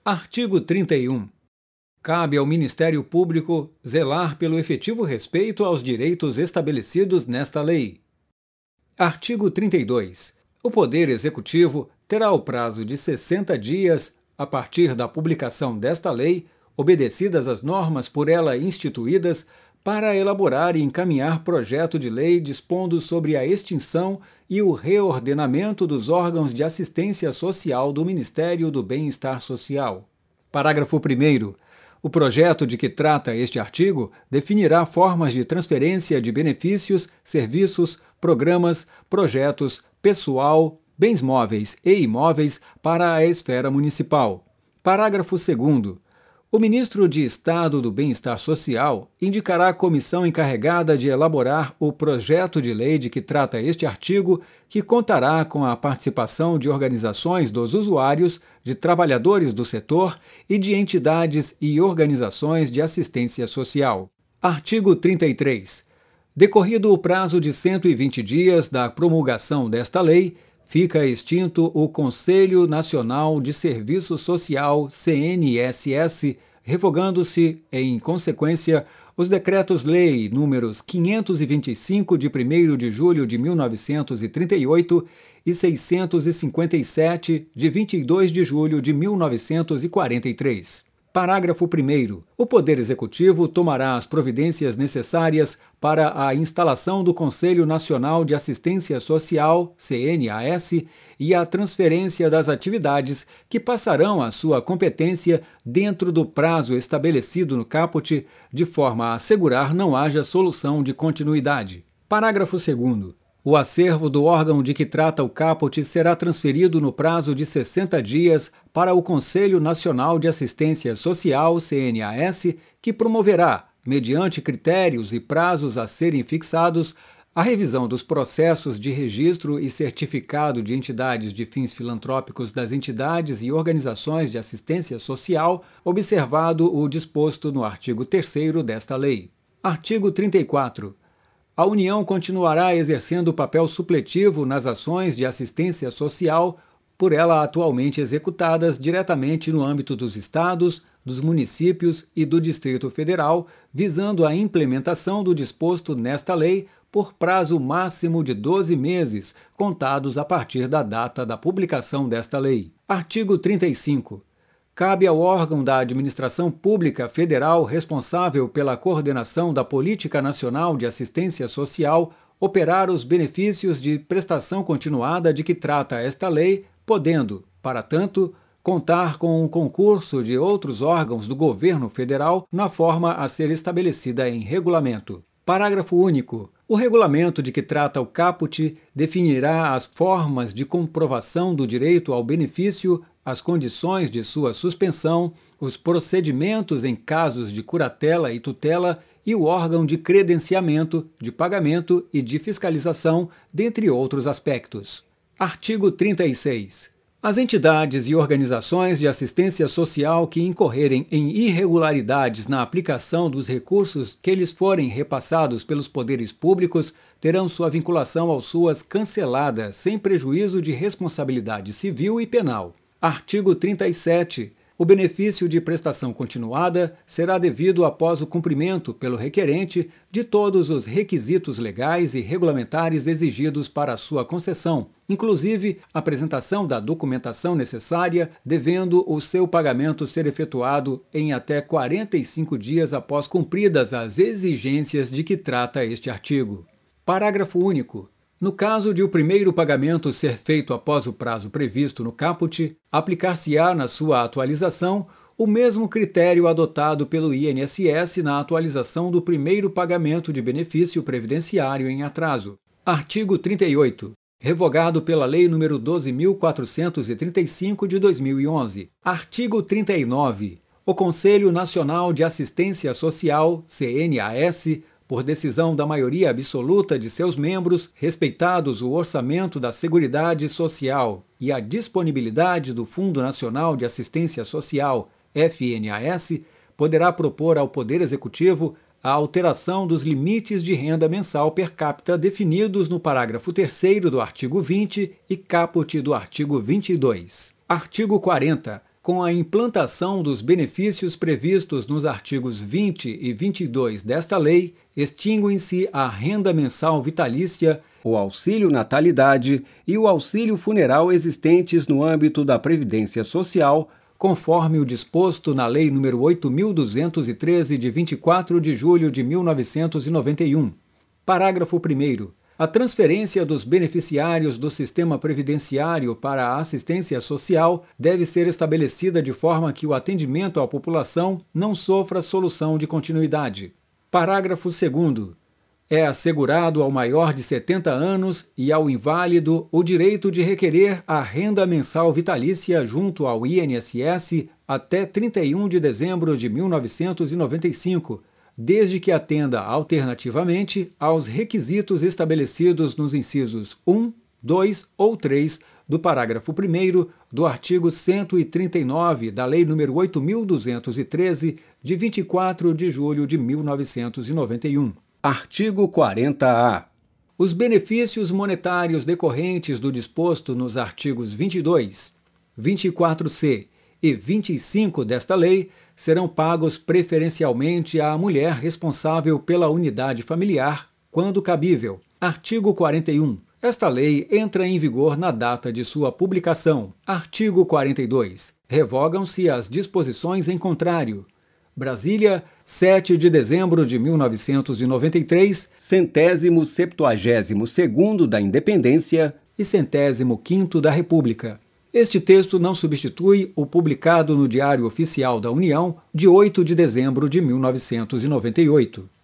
Artigo 31. Cabe ao Ministério Público zelar pelo efetivo respeito aos direitos estabelecidos nesta lei. Artigo 32. O Poder Executivo terá o prazo de 60 dias, a partir da publicação desta lei, obedecidas as normas por ela instituídas, para elaborar e encaminhar projeto de lei dispondo sobre a extinção e o reordenamento dos órgãos de assistência social do Ministério do Bem-Estar Social. Parágrafo 1º. O projeto de que trata este artigo definirá formas de transferência de benefícios, serviços, programas, projetos, pessoal, bens móveis e imóveis para a esfera municipal. Parágrafo 2º. O ministro de Estado do Bem-Estar Social indicará a comissão encarregada de elaborar o projeto de lei de que trata este artigo, que contará com a participação de organizações dos usuários, de trabalhadores do setor e de entidades e organizações de assistência social. Artigo 33. Decorrido o prazo de 120 dias da promulgação desta lei, fica extinto o Conselho Nacional de Serviço Social, CNSS, revogando-se, em consequência, os Decretos-Lei números 525, de 1º de julho de 1938 e 657, de 22 de julho de 1943. Parágrafo 1º. O Poder Executivo tomará as providências necessárias para a instalação do Conselho Nacional de Assistência Social, CNAS, e a transferência das atividades que passarão à sua competência dentro do prazo estabelecido no caput, de forma a assegurar não haja solução de continuidade. Parágrafo 2º. O acervo do órgão de que trata o caput será transferido no prazo de 60 dias para o Conselho Nacional de Assistência Social, CNAS, que promoverá, mediante critérios e prazos a serem fixados, a revisão dos processos de registro e certificado de entidades de fins filantrópicos das entidades e organizações de assistência social, observado o disposto no artigo 3º desta lei. Artigo 34. A União continuará exercendo papel supletivo nas ações de assistência social por ela atualmente executadas diretamente no âmbito dos estados, dos municípios e do Distrito Federal, visando a implementação do disposto nesta lei por prazo máximo de 12 meses, contados a partir da data da publicação desta lei. Artigo 35. Cabe ao órgão da administração pública federal responsável pela coordenação da Política Nacional de Assistência Social operar os benefícios de prestação continuada de que trata esta lei, podendo, para tanto, contar com um concurso de outros órgãos do governo federal na forma a ser estabelecida em regulamento. Parágrafo único. O regulamento de que trata o caput definirá as formas de comprovação do direito ao benefício, as condições de sua suspensão, os procedimentos em casos de curatela e tutela e o órgão de credenciamento, de pagamento e de fiscalização, dentre outros aspectos. Artigo 36. As entidades e organizações de assistência social que incorrerem em irregularidades na aplicação dos recursos que lhes forem repassados pelos poderes públicos terão sua vinculação ao SUAS cancelada, sem prejuízo de responsabilidade civil e penal. Artigo 37. O benefício de prestação continuada será devido após o cumprimento pelo requerente de todos os requisitos legais e regulamentares exigidos para a sua concessão, inclusive apresentação da documentação necessária, devendo o seu pagamento ser efetuado em até 45 dias após cumpridas as exigências de que trata este artigo. Parágrafo único. No caso de o primeiro pagamento ser feito após o prazo previsto no caput, aplicar-se-á na sua atualização o mesmo critério adotado pelo INSS na atualização do primeiro pagamento de benefício previdenciário em atraso. Artigo 38. Revogado pela Lei nº 12.435 de 2011. Artigo 39. O Conselho Nacional de Assistência Social, CNAS, por decisão da maioria absoluta de seus membros, respeitados o orçamento da Seguridade Social e a disponibilidade do Fundo Nacional de Assistência Social, FNAS, poderá propor ao Poder Executivo a alteração dos limites de renda mensal per capita definidos no parágrafo 3º do artigo 20 e caput do artigo 22. Artigo 40. Com a implantação dos benefícios previstos nos artigos 20 e 22 desta lei, extinguem-se a renda mensal vitalícia, o auxílio natalidade e o auxílio funeral existentes no âmbito da Previdência Social, conforme o disposto na Lei nº 8.213, de 24 de julho de 1991. Parágrafo 1º. A transferência dos beneficiários do sistema previdenciário para a assistência social deve ser estabelecida de forma que o atendimento à população não sofra solução de continuidade. Parágrafo 2º. É assegurado ao maior de 70 anos e ao inválido o direito de requerer a renda mensal vitalícia junto ao INSS até 31 de dezembro de 1995, desde que atenda alternativamente aos requisitos estabelecidos nos incisos 1, 2 ou 3 do parágrafo 1º do artigo 139 da Lei nº 8.213, de 24 de julho de 1991. Artigo 40-A. Os benefícios monetários decorrentes do disposto nos artigos 22, 24C e 25 desta lei serão pagos preferencialmente à mulher responsável pela unidade familiar, quando cabível. Artigo 41. Esta lei entra em vigor na data de sua publicação. Artigo 42. Revogam-se as disposições em contrário. Brasília, 7 de dezembro de 1993, 172º da Independência e 105º da República. Este texto não substitui o publicado no Diário Oficial da União, de 8 de dezembro de 1998.